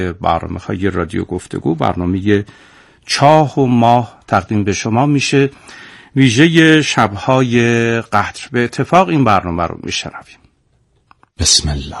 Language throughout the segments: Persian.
برنامه‌های رادیو گفتگو، برنامه چاه و ماه تقدیم به شما میشه، ویژه شب‌های قدر. به اتفاق این برنامه رو میشنویم. بسم الله.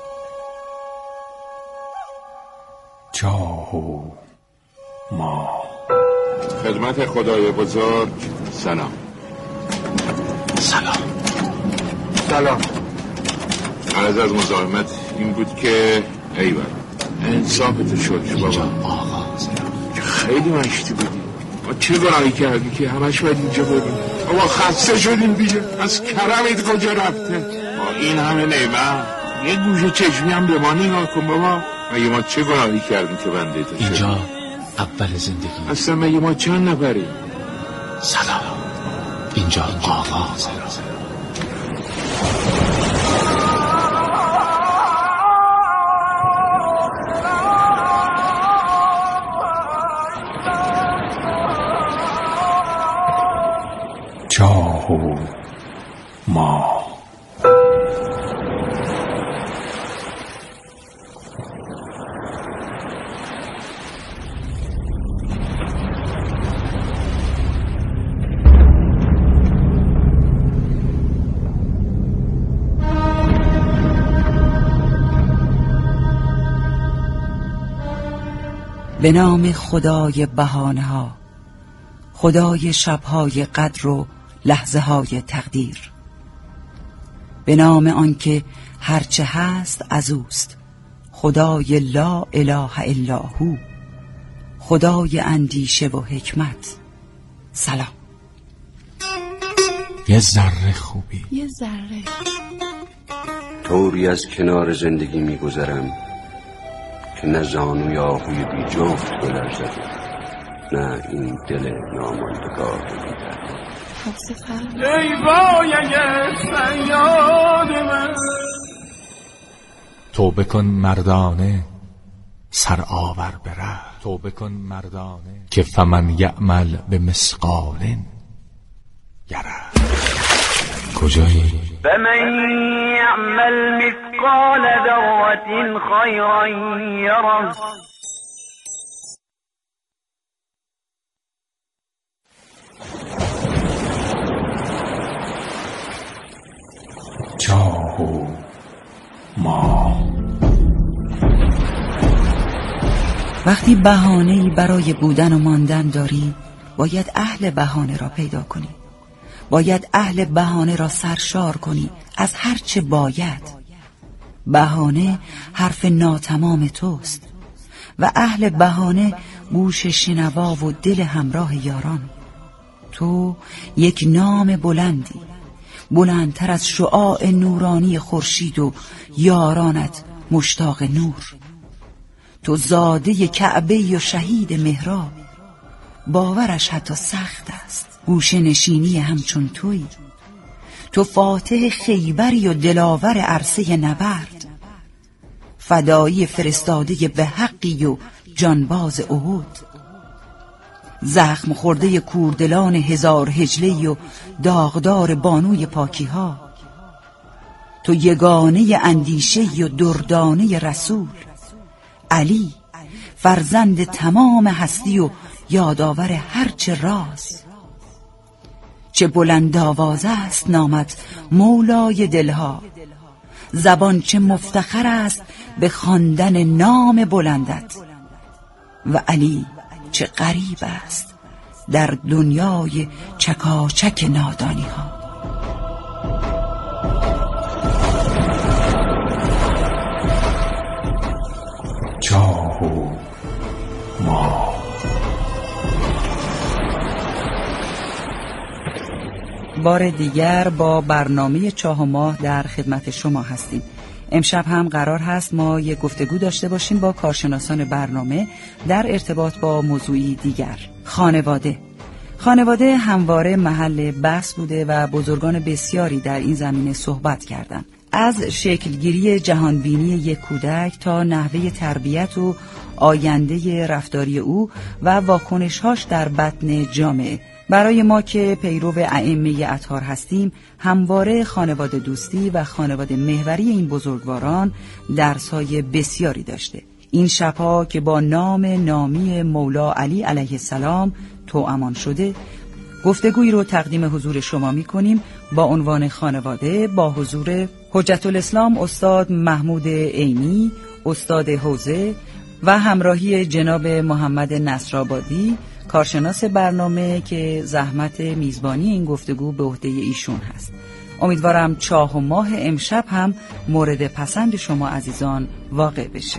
چاه و ماه. خدمت خدای بزرگ سلام. سلام. سلام. عرض از مزاحمت این بود که ایوان انصافتو شکر بابا. آقا خیلی مشتی بودی. ما چه گناهی کردی که همش باید اینجا بریم؟ بابا خسته شدیم دیگه. از کرمت کجا رفته؟ با این همه نعمت یه گوشه چشمی هم به ما نگاه کن بابا. مگه ما چه گناهی کردیم که بنده تو شدیم؟ اینجا اول زندگی. اصلا مگه ما چند نفریم؟ سلام. اینجا آقا. چاه و ماه. به نام خدای بهانه ها، خدای شبهای قدر و لحظه های تقدیر. به نام آنکه هرچه هست از اوست، خدای لا اله الا هو، خدای اندیشه و حکمت. سلام. یه ذره خوبی، یه ذره طوری از کنار زندگی میگذرم که نه زانوی آهوی بی جفت بلرزد، نه این دل ناماندگار دیدن. ای وای فریاد من. توبه کن مردانه سر آور بره. توبه کن مردانه که فمن یعمل به مثقال یره. کجایی؟ فمن یعمل مثقال ذرة خیرا یره. چاه و ماه. وقتی بهانه‌ای برای بودن و ماندن داری، باید اهل بهانه را پیدا کنی. باید اهل بهانه را سرشار کنی از هر چه باید. بهانه حرف ناتمام توست و اهل بهانه گوش شنوا و دل همراه یاران. تو یک نام بلندی، بلندتر از شعاع نورانی خورشید و یارانت مشتاق نور. تو زاده کعبه و شهید محراب، باورش حتی سخت است. گوشه نشینی همچون تویی. تو فاتح خیبری و دلاور عرصه نبرد، فدایی فرستاده به حقی و جانباز احد. زخم خورده کوردلان هزار هجله و داغدار بانوی پاکی ها. تو یگانه اندیشه و دردانه رسول، علی فرزند تمام هستی و یادآور هرچه راز. چه بلند آواز است نامت مولای دلها، زبان چه مفتخر است به خواندن نام بلندت. و علی چه غریب است در دنیای چکاچک نادانی ها. چاه و ماه. بار دیگر با برنامه چاه و ماه در خدمت شما هستیم. امشب هم قرار هست ما یک گفتگو داشته باشیم با کارشناسان برنامه در ارتباط با موضوعی دیگر. خانواده همواره محل بحث بوده و بزرگان بسیاری در این زمینه صحبت کردند. از شکلگیری جهانبینی یک کودک تا نحوه تربیت و آینده رفتاری او و واکنش‌هاش در بطن جامعه. برای ما که پیرو ائمه اطهار هستیم، همواره خانواده دوستی و خانواده محوری این بزرگواران درس‌های بسیاری داشته. این شبها که با نام نامی مولا علی علیه السلام توامان شده، گفتگویی رو تقدیم حضور شما می کنیم با عنوان خانواده، با حضور حجت الاسلام استاد محمود عینی، استاد حوزه و همراهی جناب محمد نصرآبادی، کارشناس برنامه که زحمت میزبانی این گفتگو به عهده ایشون هست. امیدوارم چاه و ماه امشب هم مورد پسند شما عزیزان واقع بشه.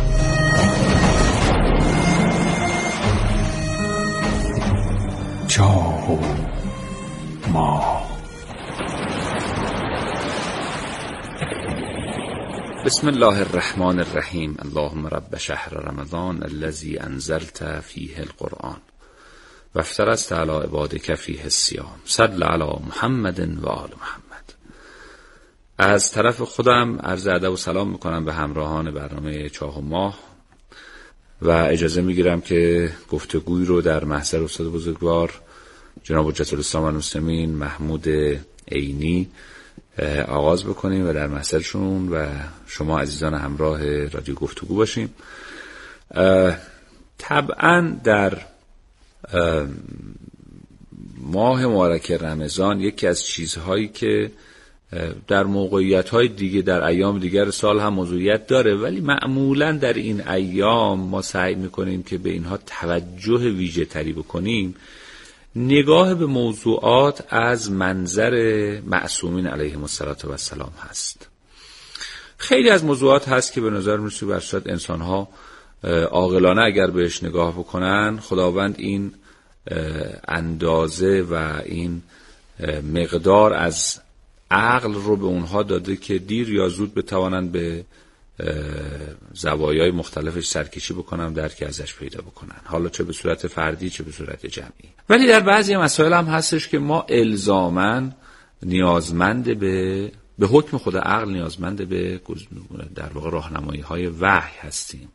چاه و ماه. بسم الله الرحمن الرحیم. اللهم رب شهر رمضان الذي انزلت فیه القرآن و افترضت علی عبادک فیه الصیام صل علی محمد و آل محمد. از طرف خودم عرض ادب و سلام میکنم به همراهان برنامه چاه و ماه و اجازه میگیرم که گفتگوی رو در محضر استاد بزرگوار جناب حجت الاسلام المسلمین محمود عینی آغاز بکنیم و در محضرشون و شما عزیزان همراه رادیو گفتگو باشیم. طبعا در ماه مبارک رمضان یکی از چیزهایی که در موقعیت‌های دیگه در ایام دیگر سال هم موضوعیت داره، ولی معمولا در این ایام ما سعی میکنیم که به اینها توجه ویژه تری بکنیم. نگاه به موضوعات از منظر معصومین علیهم السلام هست. خیلی از موضوعات هست که به نظر میرسه برصد انسان‌ها عاقلانه اگر بهش نگاه بکنن، خداوند این اندازه و این مقدار از عقل رو به اونها داده که دیر یا زود بتوانند به زوایای مختلفش سرکشی بکنن، درکی ازش پیدا بکنن، حالا چه به صورت فردی چه به صورت جمعی. ولی در بعضی مسائل هم هستش که ما الزاماً نیازمند به حکم خود عقل نیازمند به در واقع راهنمایی‌های وحی هستیم.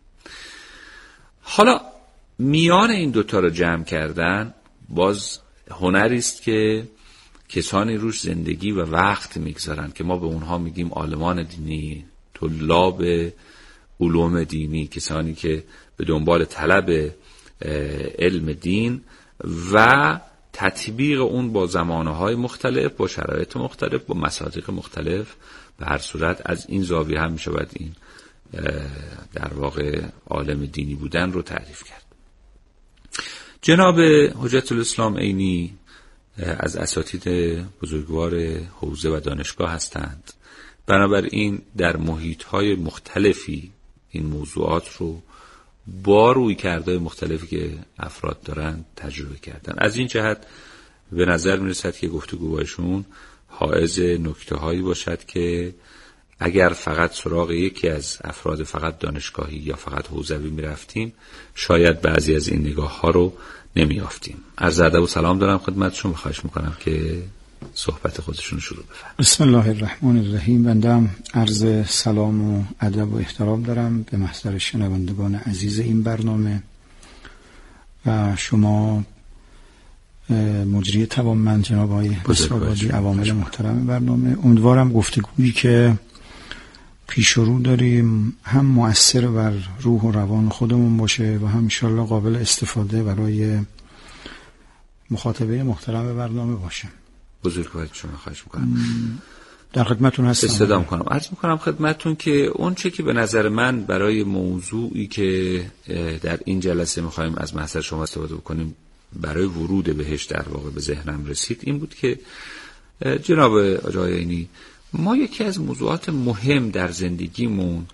حالا میان این دوتا رو جمع کردن باز هنری است که کسانی روش زندگی و وقت میگذارن که ما به اونها میگیم عالمان دینی، طلاب علوم دینی، کسانی که به دنبال طلب علم دین و تطبیق اون با زمانه‌های مختلف، با شرایط مختلف، با مصادیق مختلف. به هر صورت از این زاویه هم میشه باید این در واقع عالم دینی بودن رو تعریف کرد. جناب حجت الاسلام عینی از اساتید بزرگوار حوزه و دانشگاه هستند، بنابراین در محیط‌های مختلفی این موضوعات رو با رویکردهای مختلفی که افراد دارن تجربه کردن. از این جهت به نظر میرسد که گفتگو باشون حائز نکته‌هایی باشد که اگر فقط سراغ یکی از افراد فقط دانشگاهی یا فقط حوزوی میرفتیم شاید بعضی از این نگاه‌ها رو نمیافتیم. عرض ادب و سلام دارم خدمتشون، خواهش میکنم که صحبت خودشون شروع بفرمایید. بسم الله الرحمن الرحیم. بنده هم عرض سلام و ادب و احترام دارم به محضر شنوندگان عزیز این برنامه و شما مجری توانمند جناب آقای نصرآبادی، عوامل محترم برنامه. امیدوارم گفتگویی که پیش رو داریم هم مؤثر بر روح و روان خودمون باشه و هم انشالله قابل استفاده برای مخاطبه محترم برنامه باشه. بزرگوار شما، خواهش میکنم. در خدمتتون هستم. استفاده میکنم. عرض میکنم خدمتتون که اون چه که به نظر من برای موضوعی که در این جلسه میخوایم از محضر شما استفاده بکنیم برای ورود بهش در واقع به ذهنم رسید این بود که جناب آقای عینی، ما یکی از موضوعات مهم در زندگیمون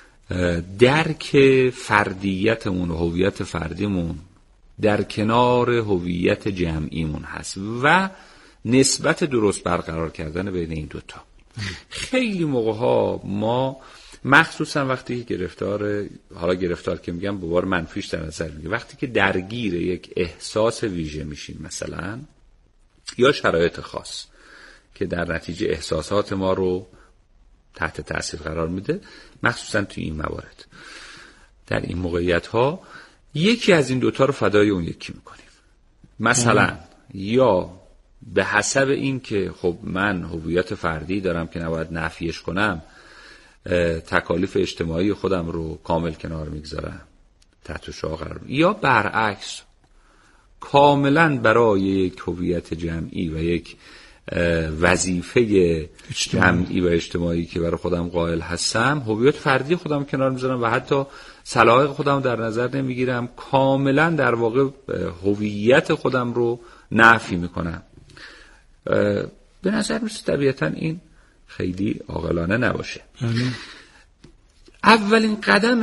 درک فردیتمون و هویت فردیمون در کنار هویت جمعیمون هست و نسبت درست برقرار کردن بین این دوتا. خیلی موقع‌ها ما مخصوصا وقتی که گرفتار که میگم به بار منفیش در نظر میگیریم، وقتی که درگیر یک احساس ویژه میشیم مثلا یا شرایط خاص که در نتیجه احساسات ما رو تحت تاثیر قرار میده، مخصوصا توی این موارد در این موقعیت ها یکی از این دوتا رو فدای اون یکی میکنیم. مثلا یا به حسب این که خب من هویت فردی دارم که نباید نفیش کنم، تکالیف اجتماعی خودم رو کامل کنار میگذارم، تحت شعاع قرار میدم، یا برعکس کاملا برای یک هویت جمعی و یک وظیفه جمعی و اجتماعی که برای خودم قائل هستم هویت فردی خودم کنار میذارم و حتی سلایق خودم در نظر نمیگیرم، کاملا در واقع هویت خودم رو نفی میکنم. به نظر میرسه طبیعتا این خیلی عاقلانه نباشه. اولین قدم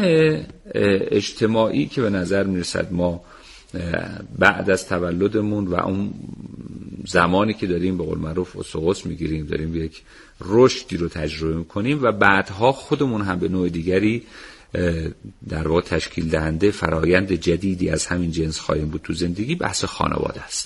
اجتماعی که به نظر میرسد ما بعد از تولدمون و اون زمانی که داریم به قول معروف اسقس میگیریم، داریم یک رشدی رو تجربه میکنیم و بعدها خودمون هم به نوع دیگری در واقع تشکیل دهنده فرایند جدیدی از همین جنس خواهیم بود تو زندگی، بحث خانواده است.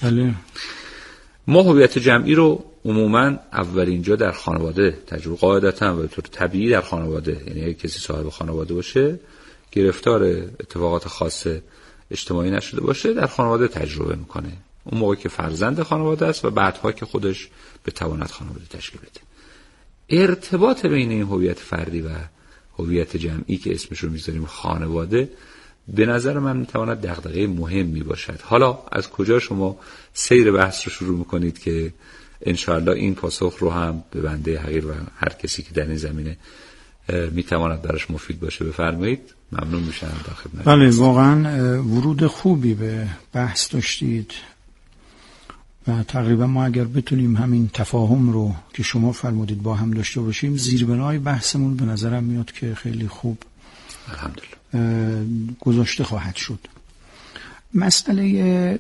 ما هویت جمعی رو عموما اولین جا در خانواده تجربه، قاعدتا و به طور طبیعی در خانواده، یعنی اگه کسی صاحب خانواده باشه گرفتار اتفاقات خاص اجتماعی نشده باشه در خانواده تجربه میکنه، اون موقع که فرزند خانواده است و بعدها که خودش بتواند خانواده تشکیل بده. ارتباط بین این هویت فردی و هویت جمعی که اسمش رو میذاریم خانواده به نظر من میتواند دغدغه مهمی باشد. حالا از کجا شما سیر بحث رو شروع میکنید که انشاءالله این پاسخ رو هم به بنده حقیر و هر کسی که در این زمینه میتواند براش مفید باشه بفرمایید، ممنون میشم در خدمت. بله واقعا ورود خوبی به بحث داشتید و تقریبا ما اگر بتونیم همین تفاهم رو که شما فرمودید با هم داشته باشیم، زیربنای بحثمون به نظرم میاد که خیلی خوب الحمدلله گذاشته خواهد شد. مسئله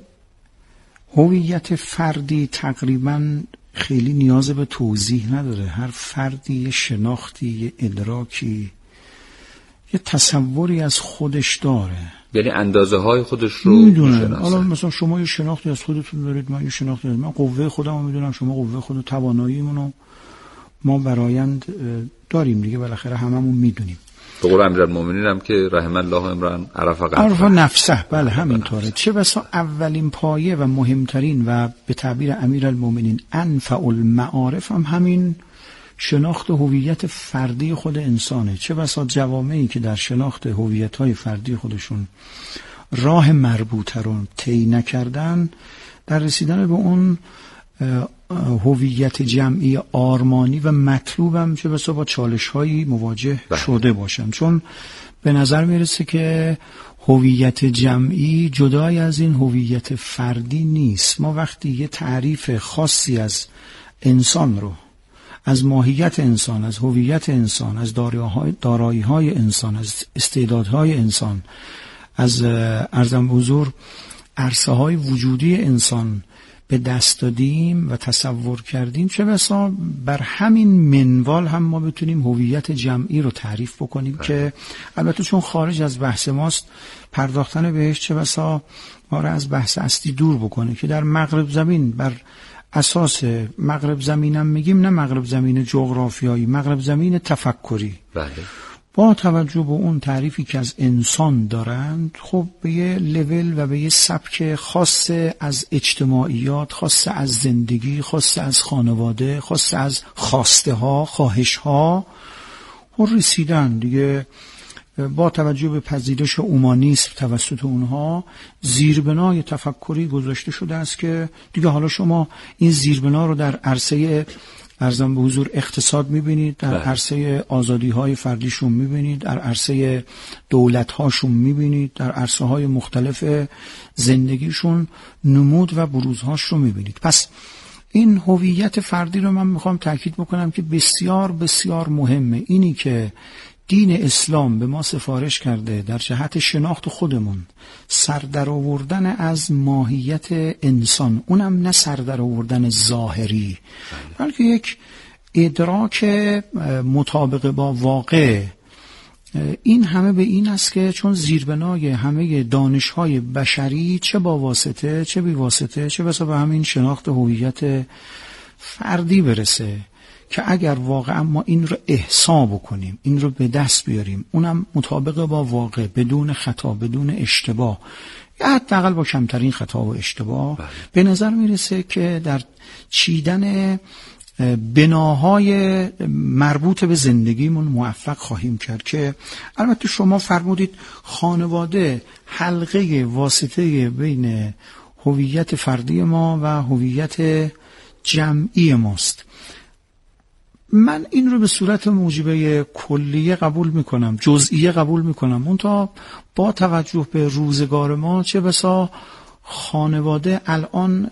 هویت فردی تقریبا خیلی نیاز به توضیح نداره. هر فردی یه شناختی، یه ادراکی، یه تصوری از خودش داره، یعنی اندازه های خودش رو میدونه. حالا مثلا شما یه شناختی از خودتون دارید، من یه شناختی از من قوه خودم رو میدونم، شما قوه خود و تواناییمونو ما برایند داریم دیگه، بالاخره هممون میدونیم. به قول امیرالمومنین هم که رحم الله امرأ عرف نفسه، بله همینطوره. چه بسا اولین پایه و مهمترین و به تعبیر امیرالمومنین انفع المعارف هم همین شناخت هویت فردی خود انسانه. چه بسا جوامعی که در شناخت هویت‌های فردی خودشون راه مربوطه رو طی نکردن، در رسیدن به اون هویت جمعی آرمانی و مطلوبم چه بسا با چالش‌هایی مواجه شده باشن. چون به نظر میرسه که هویت جمعی جدای از این هویت فردی نیست. ما وقتی یه تعریف خاصی از انسان رو، از ماهیت انسان، از هویت انسان، از دارایی‌های انسان، از استعدادهای انسان، از ارزم حضور عرصه‌های وجودی انسان به دست دادیم و تصور کردیم، چه بسا بر همین منوال هم ما بتونیم هویت جمعی رو تعریف بکنیم که البته چون خارج از بحث ماست پرداختن بهش چه بسا ما رو از بحث اصلی دور بکنه که در مغرب زمین، بر اساس مغرب زمینم میگیم نه مغرب زمین جغرافیایی، مغرب زمین تفکری، بله، با توجه به اون تعریفی که از انسان دارند، خب به یه لول و به یه سبک خاص از اجتماعیات، خاص از زندگی، خاص از خانواده، خاص از خواسته ها، خواهش ها رسیدن دیگه. با توجه به پذیرش اومانیسم توسط اونها زیربنای تفکری گذاشته شده است که دیگه حالا شما این زیربنا رو در عرصه ارزم به حضور اقتصاد میبینید، در عرصه آزادی‌های فردیشون میبینید، در عرصه دولت‌هاشون میبینید، در عرصه‌های مختلف زندگیشون نمود و بروزهاش رو میبینید. پس این هویت فردی رو من میخوام تاکید بکنم که بسیار بسیار مهمه. اینی که دین اسلام به ما سفارش کرده در جهت شناخت خودمون، سر در آوردن از ماهیت انسان، اونم نه سر در آوردن ظاهری، بلکه یک ادراک مطابق با واقع. این همه به این است که چون زیربنای همه دانش‌های بشری چه با واسطه چه بی واسطه چه بسا به همین شناخت هویت فردی برسه که اگر واقعا ما این رو احسا بکنیم، این رو به دست بیاریم، اونم مطابق با واقع، بدون خطا، بدون اشتباه، یا حداقل با کمترین خطا و اشتباه، به نظر میرسه که در چیدن بناهای مربوط به زندگیمون موفق خواهیم کرد. که البته شما فرمودید خانواده حلقه واسطه بین هویت فردی ما و هویت جمعی ماست. من این رو به صورت موجبه کلیه قبول میکنم، جزئیه قبول میکنم، منتها با توجه به روزگار ما چه بسا خانواده الان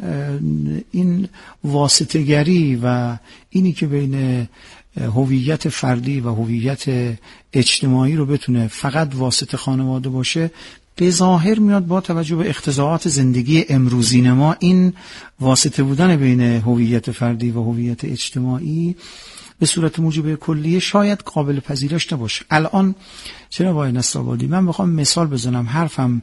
این واسطه‌گری و اینی که بین هویت فردی و هویت اجتماعی رو بتونه فقط واسطه خانواده باشه، به ظاهر میاد با توجه به اقتضاعات زندگی امروزین ما این واسطه بودن بین هویت فردی و هویت اجتماعی به صورت موجبه کلیه شاید قابل پذیرش نباشه. الان چرا آقای نصرآبادی من بخوام مثال بزنم، حرفم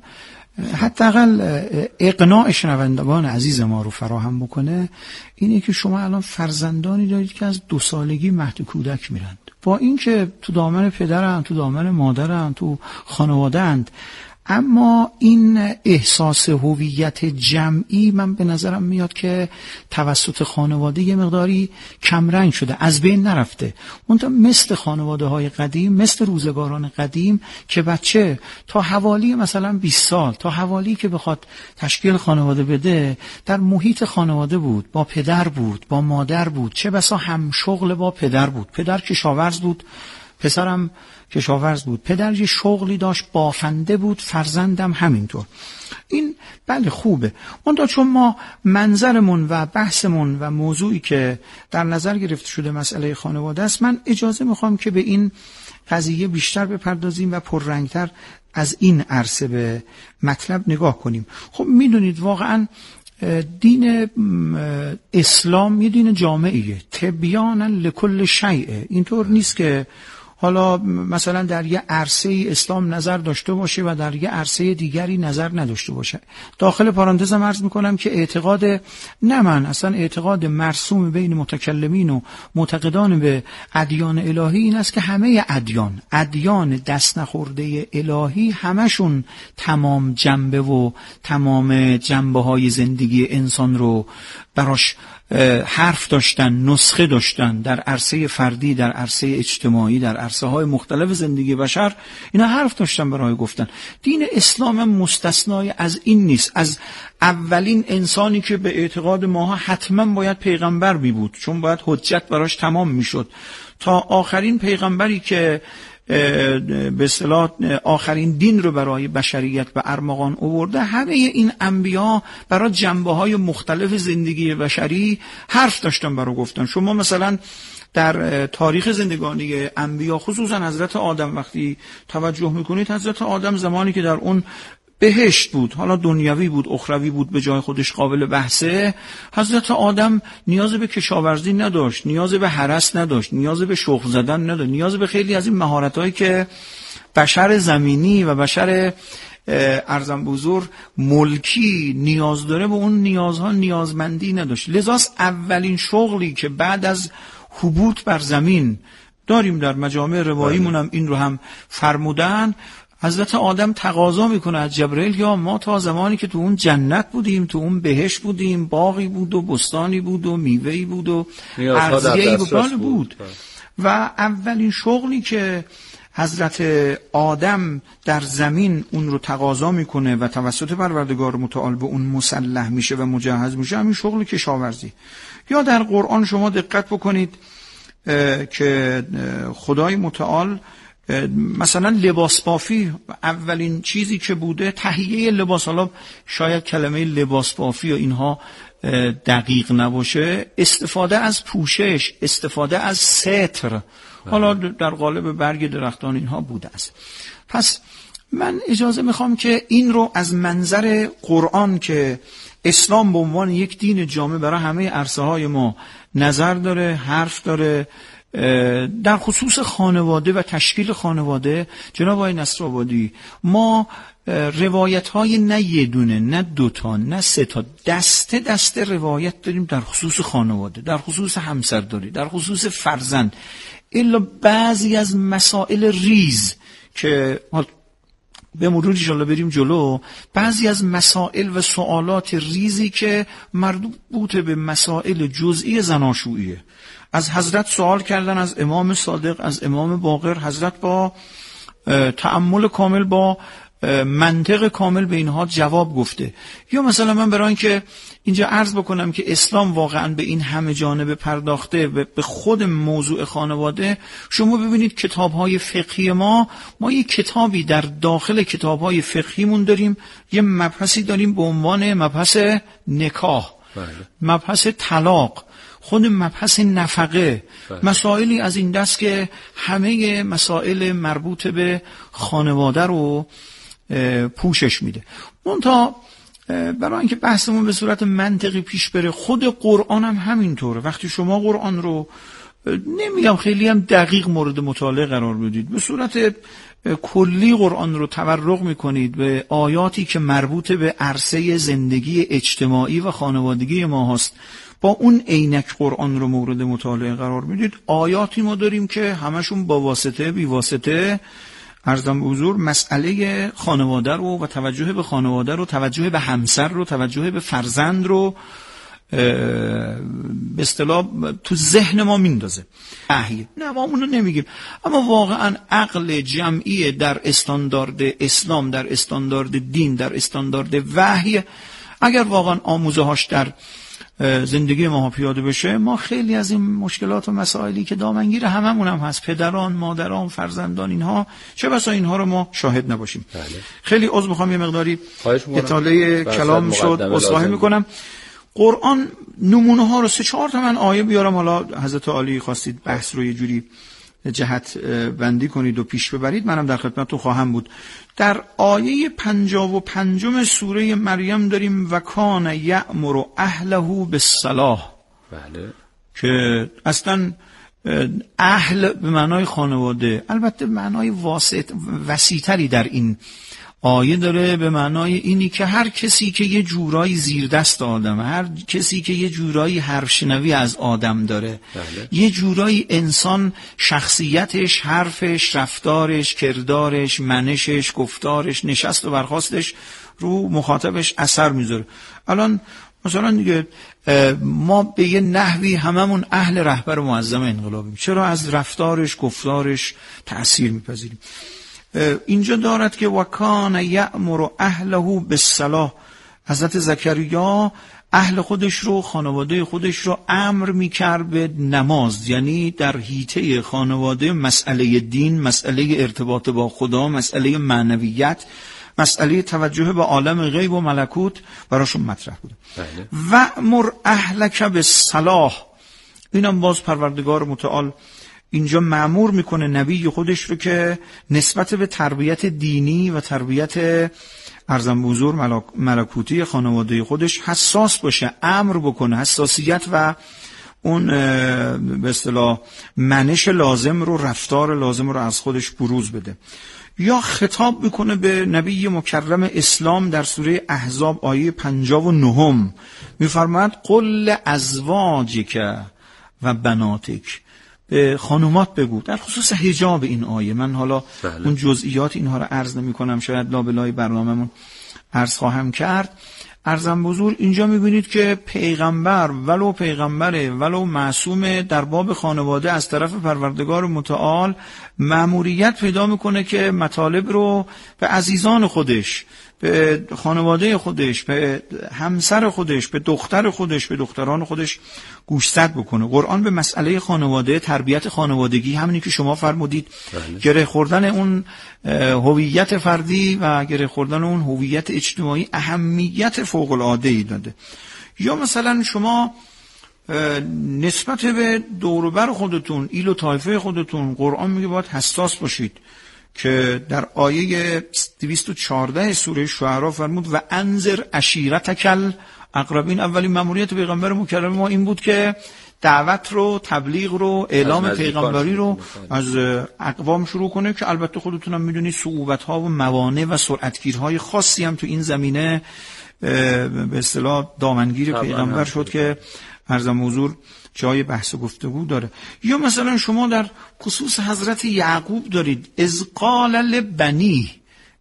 حداقل اقناع شنوندگان عزیز ما رو فراهم بکنه، اینه که شما الان فرزندانی دارید که از 2 سالگی مهد کودک میرند، با اینکه تو دامن پدرن، تو دامن مادرن، تو خانواده اند، اما این احساس هویت جمعی من به نظرم میاد که توسط خانواده یه مقداری کمرنگ شده، از بین نرفته. اون مثل خانواده های قدیم، مثل روزگاران قدیم که بچه تا حوالی مثلا 20 سال، تا حوالی که بخواد تشکیل خانواده بده، در محیط خانواده بود، با پدر بود، با مادر بود، چه بسا هم شغل با پدر بود، پدر کشاورز بود، پسرم کشاورز بود، پدر یه شغلی داشت، بافنده بود، فرزندم همینطور. این بله خوبه، منتها چون ما منظرمون و بحثمون و موضوعی که در نظر گرفته شده مسئله خانواده است، من اجازه میخوام که به این قضیه بیشتر بپردازیم و پررنگتر از این عرصه به مطلب نگاه کنیم. خب میدونید واقعا دین اسلام یه دین جامعیه، تبیانا لکل شیء. اینطور نیست که حالا مثلا در یه عرصه اسلام نظر داشته باشه و در یه عرصه دیگری نظر نداشته باشه. داخل پرانتزم عرض میکنم که اعتقاد نه من اصلا اعتقاد مرسوم بین متکلمین و معتقدان به ادیان الهی این است که همه ادیان دست نخورده الهی همشون تمام جنبه و تمام جنبه های زندگی انسان رو براش حرف داشتن، نسخه داشتن، در عرصه فردی، در عرصه اجتماعی، در عرصه های مختلف زندگی بشر اینا حرف داشتن برای گفتن. دین اسلام مستثنای از این نیست. از اولین انسانی که به اعتقاد ماها حتما باید پیغمبر می بود، چون باید حجت براش تمام می شد، تا آخرین پیغمبری که به اصطلاح آخرین دین رو برای بشریت به ارمغان آورده، همه این انبیا برای جنبه‌های مختلف زندگی بشری حرف داشتن برای گفتن. شما مثلا در تاریخ زندگانی انبیا خصوصا حضرت آدم وقتی توجه میکنید، حضرت آدم زمانی که در اون بهشت بود، حالا دنیوی بود، اخروی بود، به جای خودش قابل بحثه، حضرت آدم نیاز به کشاورزی نداشت، نیاز به هرس نداشت، نیاز به شخم زدن نداشت، نیاز به خیلی از این مهارت‌هایی که بشر زمینی و بشر ارزم بزرگ ملکی نیاز داره، به اون نیازها نیازمندی نداشت. لذاست اولین شغلی که بعد از هبوط بر زمین داریم، در مجامع رواییمون هم این رو هم فرمودن، حضرت آدم تقاضا میکنه از جبرئیل یا ما تا زمانی که تو اون جنت بودیم، تو اون بهشت بودیم، باغی بود و بستانی بود و میوه‌ای بود و ارضیه‌ای بود و اولین شغلی که حضرت آدم در زمین اون رو تقاضا میکنه و توسط پروردگار متعال به اون مسلح میشه و مجهز میشه، همین شغل کشاورزی. یا در قرآن شما دقت بکنید که خدای متعال مثلا لباس بافی اولین چیزی که بوده تهیه لباس، حالا شاید کلمه لباس بافی و اینها دقیق نباشه، استفاده از پوشش، استفاده از ستر، حالا در قالب برگ درختان اینها بوده است. پس من اجازه میخوام که این رو از منظر قرآن که اسلام به عنوان یک دین جامع برای همه عرصه های ما نظر داره، حرف داره، در خصوص خانواده و تشکیل خانواده، جناب آقای نصرآبادی، ما روایت های نه یه دونه، نه دوتا، نه سه تا، دسته روایت داریم در خصوص خانواده، در خصوص همسرداری، در خصوص فرزند، الا بعضی از مسائل ریز که به مرور انشاءالله بریم جلو، بعضی از مسائل و سوالات ریزی که مربوط به مسائل جزئی زناشوییه. از حضرت سوال کردن، از امام صادق، از امام باقر. حضرت با تأمل کامل، با منطق کامل به اینها جواب گفته. یا مثلا من برای اینکه اینجا عرض بکنم که اسلام واقعا به این همه جانبه پرداخته، به خود موضوع خانواده، شما ببینید کتاب‌های فقهی ما یک کتابی در داخل کتاب‌های فقهیمون داریم، یه مبحثی داریم به عنوان مبحث نکاح، مبحث طلاق، خود مبحث نفقه، مسائلی از این دست که همه مسائل مربوط به خانواده رو پوشش میده. منتها برای اینکه بحثمون به صورت منطقی پیش بره، خود قرآن هم همینطوره. وقتی شما قرآن رو نمیگم خیلی هم دقیق مورد مطالعه قرار بدید، به صورت کلی قرآن رو تورق میکنید به آیاتی که مربوط به عرصه زندگی اجتماعی و خانوادگی ما هست، با اون عینک قرآن رو مورد مطالعه قرار میدید، آیاتی ما داریم که همشون با واسطه بی واسطه عرضم به حضور مسئله خانواده رو و توجه به خانواده رو، توجه به همسر رو، توجه به فرزند رو به اصطلاح تو ذهن ما میندازه. نه ما اونو نمیگیم، اما واقعا عقل جمعی در استاندارد اسلام، در استاندارد دین، در استاندارد وحی، اگر واقعا آموزه هاش در زندگی ما پیاده بشه، ما خیلی از این مشکلات و مسائلی که دامنگیر هممون هم هست، پدران، مادران، فرزندان، اینها چه بسا اینها رو ما شاهد نباشیم. بله. خیلی عذر میخوام، یه مقداری اطاله کلام شد، عذرخواهی میکنم. قرآن نمونه ها رو 3-4 تا من آیه بیارم، حالا حضرت عالی خواستید بحث رو یه جوری جهت بندی کنید و پیش ببرید، منم در خدمتتون خواهم بود. در آیه 55 سوره مریم داریم و کان یأمر اهله بالصلاح. بله. که اصلا اهل به معنای خانواده، البته به معنای وسیع‌تری در این آیه داره، به معنای اینی که هر کسی که یه جورایی زیر دست آدمه، هر کسی که یه جورایی حرفشنوی از آدم داره، بله. یه جورایی انسان شخصیتش، حرفش، رفتارش، کردارش، منشش، گفتارش، نشست و برخاستش رو مخاطبش اثر میذاره. الان مثلا دیگه ما به یه نحوی هممون اهل رهبر معظم انقلابیم، چرا از رفتارش، گفتارش تأثیر میپذیریم. اینجا دارد که وکان یأمر اهله بالصلاح، حضرت زکریا اهل خودش رو، خانواده خودش رو امر میکرد به نماز، یعنی در حیطه خانواده مسئله دین، مسئله ارتباط با خدا، مسئله معنویت، مسئله توجه به عالم غیب و ملکوت براشون مطرح بوده. بله. وأمر اهلک بالصلاح، اینم باز پروردگار متعال اینجا مأمور میکنه نبی خودش رو که نسبت به تربیت دینی و تربیت ارزم بزرگ ملکوتی خانواده خودش حساس باشه، امر بکنه، حساسیت و اون به اصطلاح منش لازم رو، رفتار لازم رو از خودش بروز بده. یا خطاب میکنه به نبی مکرم اسلام در سوره احزاب آیه 59 میفرماید قل ازواجک و بناتک، به خانومات بگو، در خصوص حجاب این آیه. من حالا اون جزئیات اینها رو عرض نمی کنم، شاید لابلای برنامه‌مون عرض خواهم کرد. عرضم بزرگ اینجا میبینید که پیغمبر ولو پیغمبره ولو معصومه، در باب خانواده از طرف پروردگار متعال مأموریت پیدا میکنه که مطالب رو به عزیزان خودش، به خانواده خودش، به همسر خودش، به دختر خودش، به دختران خودش گوشزد بکنه. قرآن به مسئله خانواده، تربیت خانوادگی، همینی که شما فرمودید، گره خوردن اون هویت فردی و گره خوردن اون هویت اجتماعی اهمیت فوق العاده ای داده. یا مثلا شما نسبت به دور و بر خودتون، ایل و طایفه خودتون، قرآن میگه باید حساس باشید که در آیه 214 سوره شعراء فرمود و انذر عشیرتک الاقربین. اولین مأموریت پیغمبر مکرم ما این بود که دعوت رو، تبلیغ رو، اعلام پیغمبری رو از اقوام شروع کنه، که البته خودتونم میدونید صعوبت‌ها و موانع و سرعتگیرهای خاصی هم تو این زمینه به اصطلاح دامنگیر پیغمبر شد که عرضم حضور جای بحث و گفتگو داره. یا مثلا شما در خصوص حضرت یعقوب دارید اذ قال لبنی،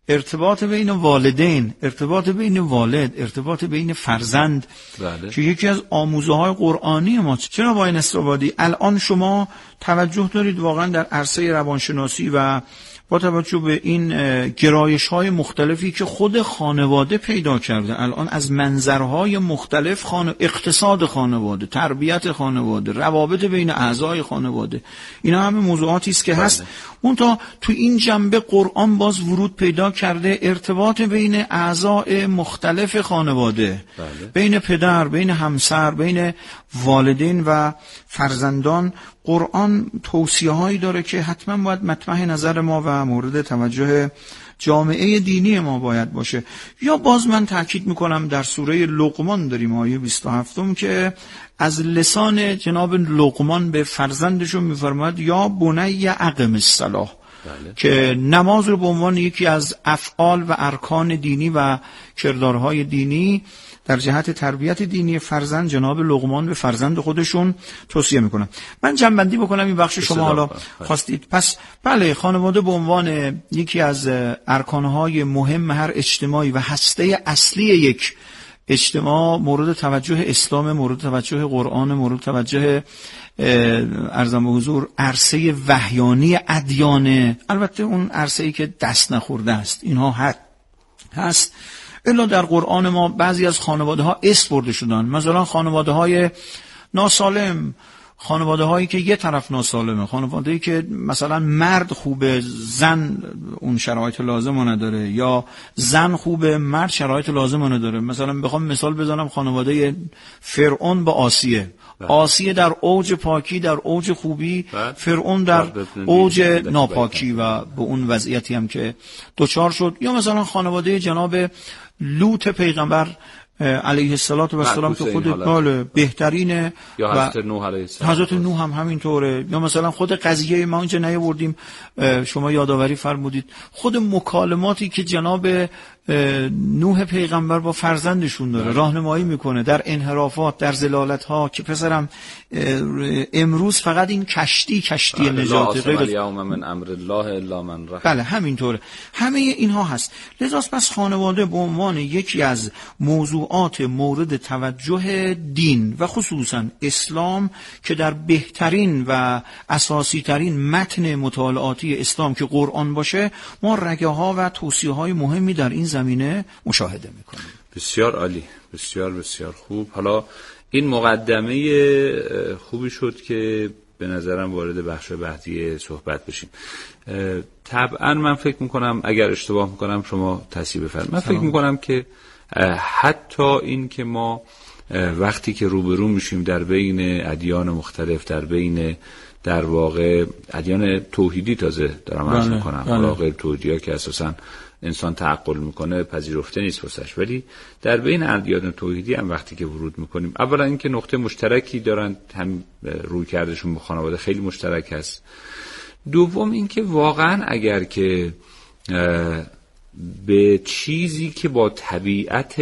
ارتباط بین والدین، ارتباط بین والد، ارتباط بین فرزند، بله. که یکی از آموزه‌های قرآنی ما. جناب آقای نصرآبادی، الان شما توجه دارید واقعا در عرصه روانشناسی و با توجه به این گرایش‌های مختلفی که خود خانواده پیدا کرده، الان از منظرهای مختلف اقتصاد خانواده، تربیت خانواده، روابط بین اعضای خانواده، اینا همه موضوعاتی است که هست. منتها تو این جنبه قرآن باز ورود پیدا کرده، ارتباط بین اعضای مختلف خانواده، بین پدر، بین همسر، بین والدین و فرزندان. قرآن توصیه‌هایی داره که حتما باید مطرح نظر ما و مورد توجه جامعه دینی ما باید باشه. یا باز من تاکید میکنم در سوره لقمان داریم آیه 27 که از لسان جناب لقمان به فرزندشون میفرماد یا بنی اقم الصلاة، که نماز رو به عنوان یکی از افعال و ارکان دینی و کردارهای دینی در جهت تربیت دینی فرزند جناب لقمان به فرزند خودشون توصیه میکنن. من جنبندی بکنم این بخش شما حالا خواستید. پس بله، خانواده به عنوان یکی از ارکانهای مهم هر اجتماعی و هسته اصلی یک اجتماع مورد توجه اسلام، مورد توجه قرآن، مورد توجه ارزم به حضور عرصه وحیانی ادیان، البته اون عرصه‌ای که دست نخورده است، اینها هست. الا در قرآن ما بعضی از خانواده ها اسم برده شدن، مثلا خانواده های ناسالم، خانواده هایی که یه طرف ناسالمه، خانواده هایی که مثلا مرد خوبه زن اون شرایط لازم نداره، یا زن خوبه مرد شرایط لازم نداره. مثلا بخوام مثال بزنم، خانواده فرعون با آسیه، آسیه در اوج پاکی، در اوج خوبی، فرعون در اوج ناپاکی و به اون وضعیتی هم که دوچار شد. یا مثلا خانواده جناب لوط پیغمبر علیه السلام که خود بهترینه، یا حضرت نوح علیه السلام، حضرت نوح هم همینطوره. یا مثلا خود قضیه ما اینجا نیاوردیم، شما یادآوری فرمودید، خود مکالماتی که جناب نوح پیغمبر با فرزندشون داره، راهنمایی میکنه در انحرافات، در زلالت‌ها، که پسرم امروز فقط این کشتی نجات، غیر الیوم من امر الله الا من رحم. بله همینطوره، همه اینها هست. لذا پس خانواده به عنوان یکی از موضوعات مورد توجه دین و خصوصا اسلام که در بهترین و اساسی ترین متن مطالعاتی اسلام که قرآن باشه، ما رگه ها و توصیه های مهمی در این زمینه مشاهده میکنیم. بسیار عالی، بسیار بسیار خوب. حالا این مقدمه خوبی شد که به نظرم وارد بخش بعدی صحبت بشیم. طبعا من فکر میکنم، اگر اشتباه میکنم شما تصحیح بفرمایید، من فکر میکنم که حتی این که ما وقتی که روبرو میشیم در بین ادیان مختلف، در بین در واقع ادیان توحیدی، تازه دارم عرض میکنم، علاقه توحیدی که اساساً انسان تعقل میکنه پذیرفته نیست واسش، ولی در بین ادیان توحیدی هم وقتی که ورود میکنیم، اولا اینکه نقطه مشترکی دارن، هم روی کردشون به خانواده خیلی مشترک هست. دوم اینکه واقعا اگر که به چیزی که با طبیعت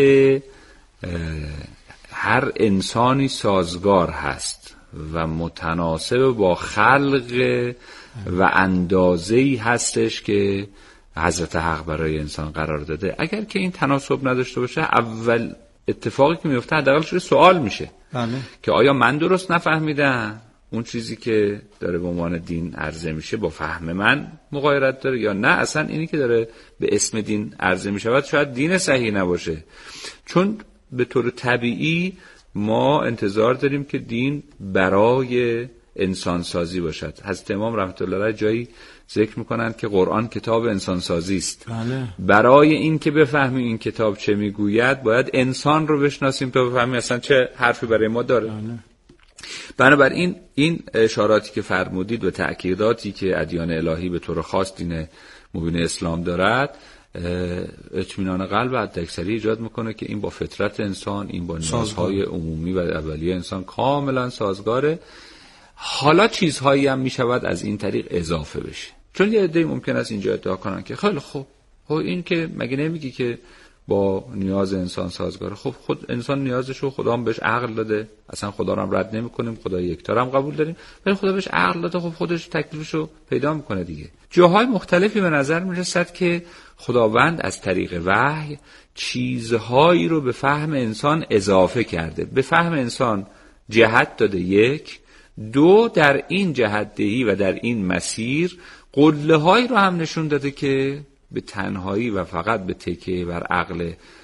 هر انسانی سازگار هست و متناسب با خلق و اندازه‌ای هستش که حضرت حق برای انسان قرار داده، اگر که این تناسب نداشته باشه، اول اتفاقی که میفته حداقل شده سوال میشه که آیا من درست نفهمیدم، اون چیزی که داره به عنوان دین عرضه میشه با فهم من مغایرت داره، یا نه اصلا اینی که داره به اسم دین عرضه میشود شاید دین صحیح نباشه. چون به طور طبیعی ما انتظار داریم که دین برای انسان سازی باشد. حضرت امام رحمت الله علیه جایی ذکر میکنند که قرآن کتاب انسان سازی است. برای این که بفهمیم این کتاب چه میگوید باید انسان رو بشناسیم تا بفهمیم اصلا چه حرفی برای ما داره. بنابراین این اشاراتی که فرمودید و تأکیداتی که ادیان الهی به طور خاص دین مبین اسلام دارد، اطمینان قلب و حداکثری ایجاد میکنه که این با فطرت انسان، این با نیازهای عمومی و اولیه انسان کاملا سازگاره. حالا چیزهایی هم میشود از این طریق اضافه بشه، چون یه عده‌ای ممکن است اینجا ادعا کنن که خیلی خوب این که مگه نمیگی که با نیاز انسان سازگاره. خب خود انسان نیازشو خدا هم بهش عقل داده، اصلا خدا رو هم رد نمی‌کنیم، خدا یکتا رو هم قبول داریم، ولی خدا بهش عقل داده، خب خودش تکلیفشو پیدا میکنه دیگه. جاهای مختلفی به نظر میرسد که خداوند از طریق وحی چیزهایی رو به فهم انسان اضافه کرده، به فهم انسان جهت داده. یک، دو، در این جهت دهی و در این مسیر قله‌هایی رو هم نشون داده که به تنهایی و فقط به تکیه بر عقل